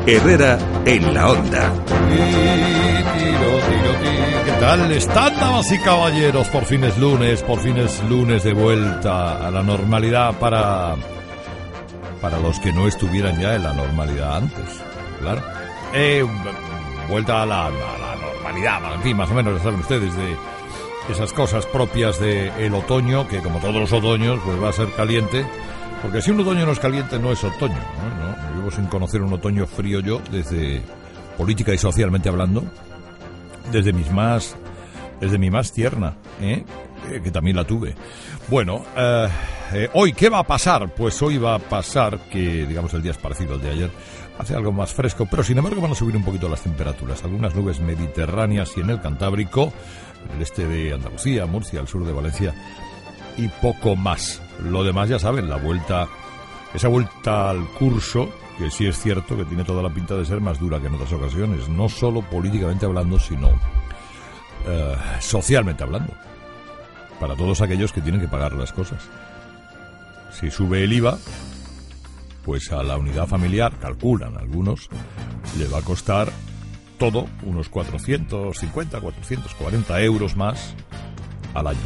Herrera en la Onda. ¿Qué tal están, damas y caballeros? Por fin es lunes de vuelta a la normalidad para los que no estuvieran ya en la normalidad antes, claro. Vuelta a la normalidad, en fin, más o menos, ya saben ustedes, de esas cosas propias del otoño, que como todos los otoños, pues va a ser caliente. Porque si un otoño no es caliente, no es otoño, ¿no? Vivo sin conocer un otoño frío yo, desde política y socialmente hablando, desde mi más tierna, que también la tuve. Bueno, hoy, ¿qué va a pasar? Pues hoy va a pasar que, digamos, el día es parecido al de ayer, hace algo más fresco, pero sin embargo van a subir un poquito las temperaturas. Algunas nubes mediterráneas y en el Cantábrico, en el este de Andalucía, Murcia, al sur de Valencia, y poco más. Lo demás ya saben, esa vuelta al curso, que sí es cierto que tiene toda la pinta de ser más dura que en otras ocasiones, no solo políticamente hablando, sino socialmente hablando, para todos aquellos que tienen que pagar las cosas. Si sube el IVA, pues a la unidad familiar, calculan algunos, le va a costar todo unos 450, 440 euros más al año.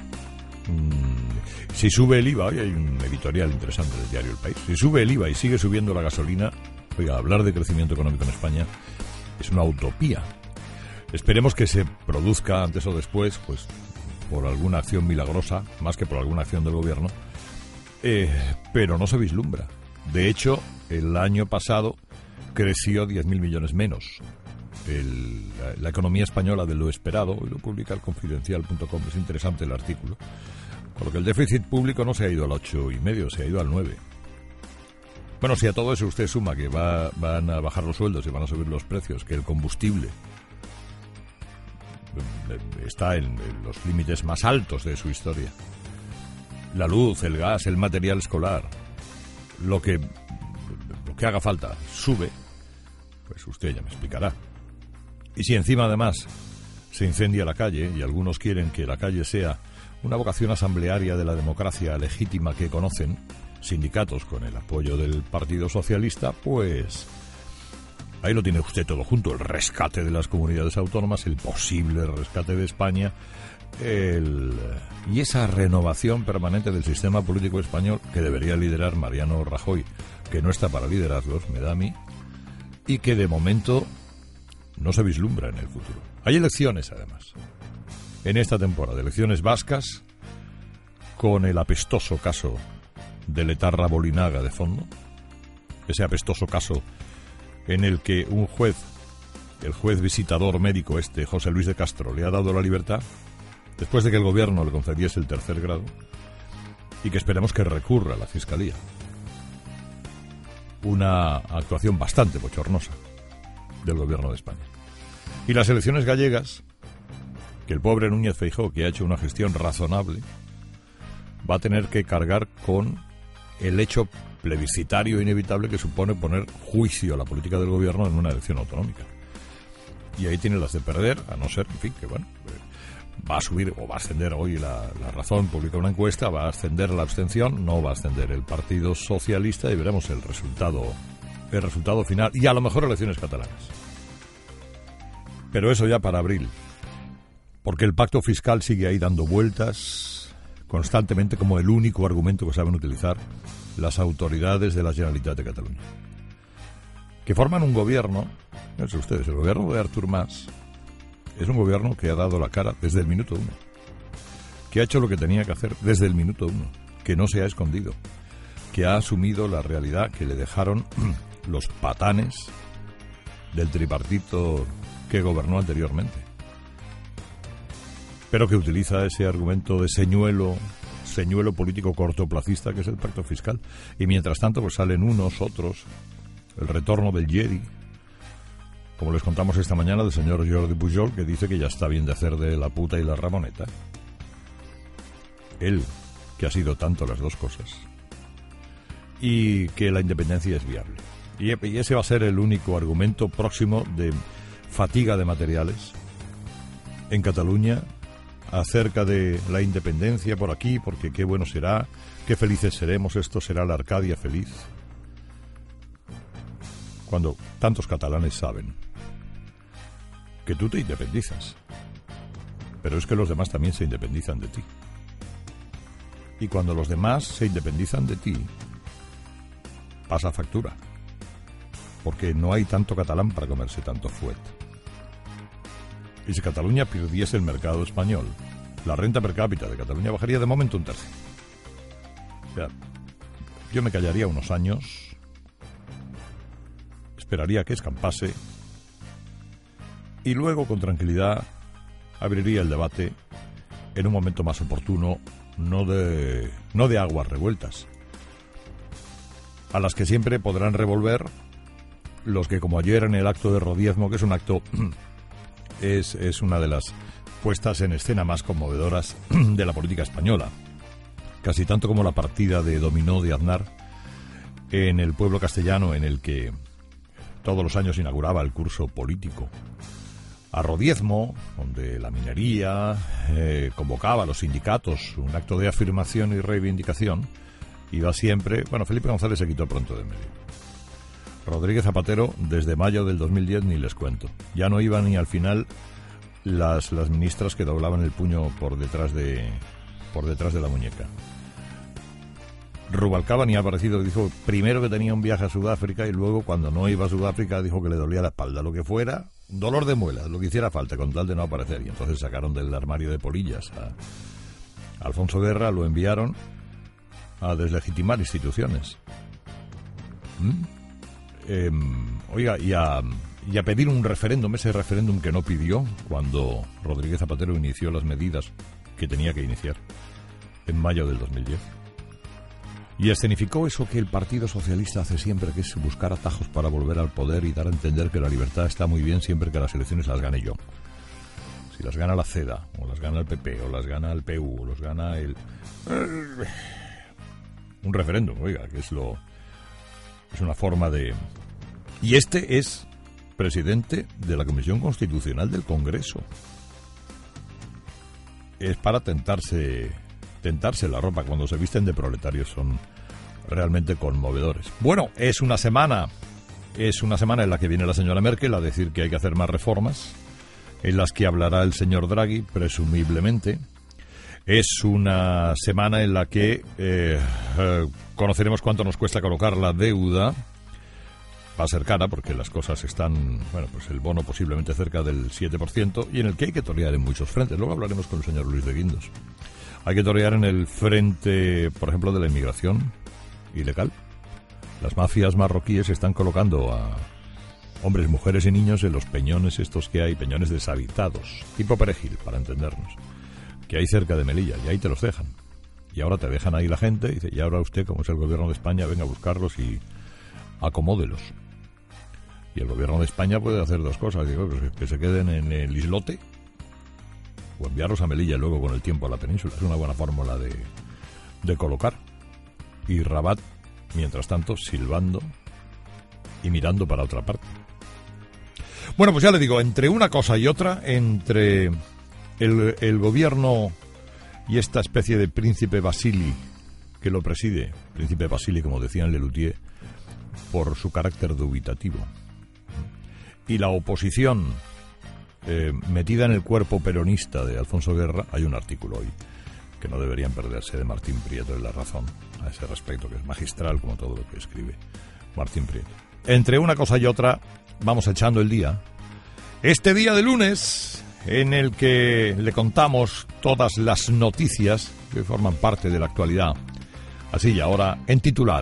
Si sube el IVA, hoy hay un editorial interesante del diario El País, si sube el IVA y sigue subiendo la gasolina, oiga, hablar de crecimiento económico en España es una utopía. Esperemos que se produzca antes o después, pues por alguna acción milagrosa, más que por alguna acción del gobierno, pero no se vislumbra. De hecho, el año pasado creció 10.000 millones menos la economía española de lo esperado. Hoy lo publica el Confidencial.com, es interesante el artículo. Con lo que el déficit público no se ha ido al 8,5, se ha ido al 9. Bueno, si a todo eso usted suma que van a bajar los sueldos y van a subir los precios, que el combustible está en los límites más altos de su historia, la luz, el gas, el material escolar, lo que haga falta sube, pues usted ya me explicará. Y si encima además se incendia la calle, y algunos quieren que la calle sea una vocación asamblearia de la democracia legítima que conocen, sindicatos con el apoyo del Partido Socialista, pues ahí lo tiene usted todo junto: el rescate de las comunidades autónomas, el posible rescate de España, y esa renovación permanente del sistema político español que debería liderar Mariano Rajoy, que no está para liderarlos, me da a mí, y que de momento no se vislumbra en el futuro. Hay elecciones, además, en esta temporada, elecciones vascas, con el apestoso caso de Letarra Bolinaga de fondo, ese apestoso caso en el que un juez, el juez visitador médico José Luis de Castro, le ha dado la libertad después de que el gobierno le concediese el tercer grado, y que esperemos que recurra a la Fiscalía. Una actuación bastante bochornosa del gobierno de España. Y las elecciones gallegas, que el pobre Núñez Feijóo, que ha hecho una gestión razonable, va a tener que cargar con el hecho plebiscitario inevitable que supone poner juicio a la política del gobierno en una elección autonómica. Y ahí tiene las de perder, a no ser, en fin, que bueno, va a subir o va a ascender hoy la Razón, publica una encuesta, va a ascender la abstención, no va a ascender el Partido Socialista, y veremos el resultado final, y a lo mejor elecciones catalanas. Pero eso ya para abril, porque el pacto fiscal sigue ahí dando vueltas constantemente como el único argumento que saben utilizar las autoridades de la Generalitat de Cataluña, que forman un gobierno. Fíjense ustedes, el gobierno de Artur Mas es un gobierno que ha dado la cara desde el minuto 1, que ha hecho lo que tenía que hacer desde el minuto 1, que no se ha escondido, que ha asumido la realidad que le dejaron los patanes del tripartito que gobernó anteriormente, pero que utiliza ese argumento de señuelo político cortoplacista que es el pacto fiscal. Y mientras tanto pues salen unos, otros, el retorno del Jedi, como les contamos esta mañana, del señor Jordi Pujol, que dice que ya está bien de hacer de la puta y la Ramoneta. Él, que ha sido tanto las dos cosas, y que la independencia es viable. Y ese va a ser el único argumento próximo de fatiga de materiales en Cataluña acerca de la independencia por aquí, porque qué bueno será, qué felices seremos, esto será la Arcadia feliz. cuando tantos catalanes saben que tú te independizas, pero es que los demás también se independizan de ti. Y cuando los demás se independizan de ti, pasa factura, porque no hay tanto catalán para comerse tanto fuet. Y si Cataluña perdiese el mercado español, la renta per cápita de Cataluña bajaría de momento un tercio. O sea, yo me callaría unos años, esperaría que escampase y luego con tranquilidad abriría el debate en un momento más oportuno, no de aguas revueltas, a las que siempre podrán revolver los que, como ayer en el acto de Rodiezmo, que es un acto, es una de las puestas en escena más conmovedoras de la política española, casi tanto como la partida de dominó de Aznar en el pueblo castellano en el que todos los años inauguraba el curso político. A Rodiezmo, donde la minería convocaba a los sindicatos, un acto de afirmación y reivindicación, iba siempre... Bueno, Felipe González se quitó pronto de medio. Rodríguez Zapatero, desde mayo del 2010, ni les cuento. Ya no iban ni al final las ministras que doblaban el puño por detrás de la muñeca. Rubalcaba ni ha aparecido, dijo primero que tenía un viaje a Sudáfrica y luego, cuando no iba a Sudáfrica, dijo que le dolía la espalda, lo que fuera, dolor de muelas, lo que hiciera falta, con tal de no aparecer. Y entonces sacaron del armario de polillas a Alfonso Guerra, lo enviaron a deslegitimar instituciones. Oiga, y a pedir un referéndum, ese referéndum que no pidió cuando Rodríguez Zapatero inició las medidas que tenía que iniciar en mayo del 2010. Y escenificó eso que el Partido Socialista hace siempre, que es buscar atajos para volver al poder y dar a entender que la libertad está muy bien siempre que las elecciones las gane yo. Si las gana la CEDA, o las gana el PP, o las gana el PU, o las gana el... un referéndum, oiga, que es una forma de... Y este es presidente de la Comisión Constitucional del Congreso. Es para tentarse la ropa. Cuando se visten de proletarios son realmente conmovedores. Bueno, es una semana en la que viene la señora Merkel a decir que hay que hacer más reformas, en las que hablará el señor Draghi, presumiblemente. Es una semana en la que conoceremos cuánto nos cuesta colocar la deuda. Va a ser cara porque las cosas están, bueno, pues el bono posiblemente cerca del 7%, y en el que hay que torear en muchos frentes. Luego hablaremos con el señor Luis de Guindos. Hay que torear en el frente, por ejemplo, de la inmigración ilegal. Las mafias marroquíes están colocando a hombres, mujeres y niños en los peñones estos que hay, peñones deshabitados, tipo Perejil, para entendernos, que hay cerca de Melilla, y ahí te los dejan. Y ahora te dejan ahí la gente, y dice, y ahora usted, como es el gobierno de España, venga a buscarlos y acomódelos. Y el gobierno de España puede hacer dos cosas, digo, pues que se queden en el islote, o enviarlos a Melilla y luego con el tiempo a la península. Es una buena fórmula de colocar. Y Rabat, mientras tanto, silbando y mirando para otra parte. Bueno, pues ya le digo, entre una cosa y otra, entre el gobierno y esta especie de príncipe Basili que lo preside, príncipe Basili, como decían Lelutier, por su carácter dubitativo, y la oposición metida en el cuerpo peronista de Alfonso Guerra, hay un artículo hoy que no deberían perderse de Martín Prieto de La Razón a ese respecto, que es magistral como todo lo que escribe Martín Prieto. Entre una cosa y otra vamos echando el día, este día de lunes en el que le contamos todas las noticias que forman parte de la actualidad, así y ahora en titular.